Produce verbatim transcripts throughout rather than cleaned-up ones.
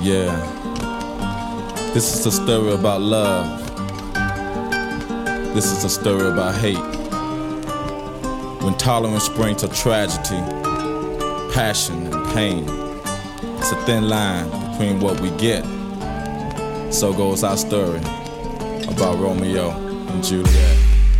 Yeah, this is a story about love. This is a story about hate. When tolerance brings to tragedy, passion and pain, it's a thin line between what we get. So goes our story about Romeo and Juliet.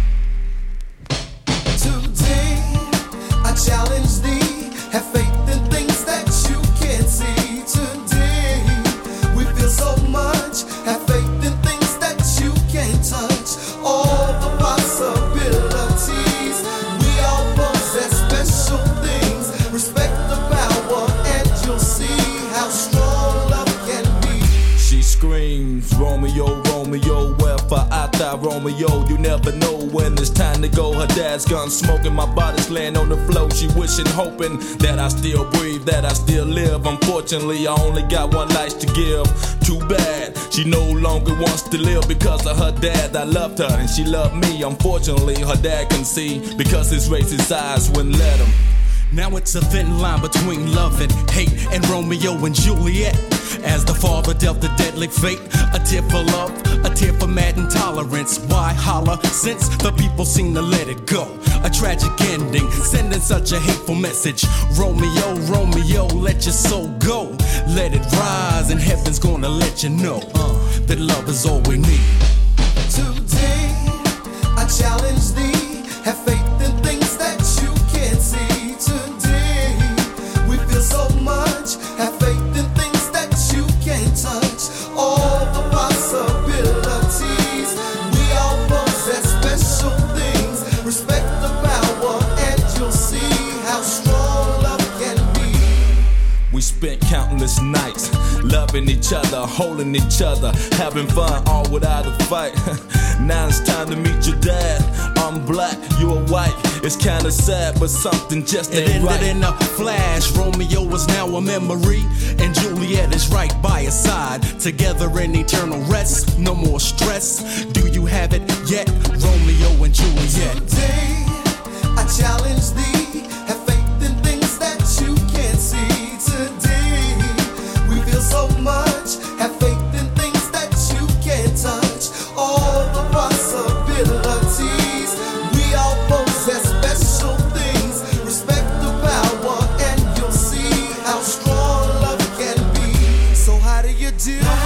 Today, I challenge thee, have faith in things that you can't see. Today, we feel so much, have faith in things that you can't touch. All the possibilities, we all possess special things. Respect the power and you'll see how strong love can be. She screams, Romeo, Romeo, wherefore I thought Romeo, you never know when it's time to go. Her dad's gun smoking, my body's laying on the floor. She wishing, hoping that I still breathe, that I still live. Unfortunately, I only got one life to give. Too bad, she no longer wants to live because of her dad. I loved her and she loved me. Unfortunately, her dad can see because his racist eyes wouldn't let him. Now it's a thin line between love and hate, and Romeo and Juliet, as the father dealt the deadly fate. A tear for love, a tear for mad intolerance. Why holler, since the people seem to let it go? A tragic ending, sending such a hateful message. Romeo, Romeo, let your soul go. Let it rise, and heaven's gonna let you know uh, that love is all we need. Today, I challenge thee, have faith in things that you can't see. Today, we feel so much, have faith in things that you can't touch. All the possibilities, we all possess special things. Respect the power and you'll see how strong love can be. We spent countless nights loving each other, holding each other, having fun, all without a fight. Now it's time to meet your dad. I'm black, you're white. It's kinda sad, but something just ain't It ended right. in a flash. Romeo is now a memory, and Juliet is right by his side. Together in eternal rest, no more stress. Do you have it yet? Romeo and Juliet. Today, I challenge thee, have faith in things that you can't see. Today, we feel so much, have faith in things that you can't touch. All the possibilities, we all possess special things. Respect the power and you'll see how strong love can be. So how do you do?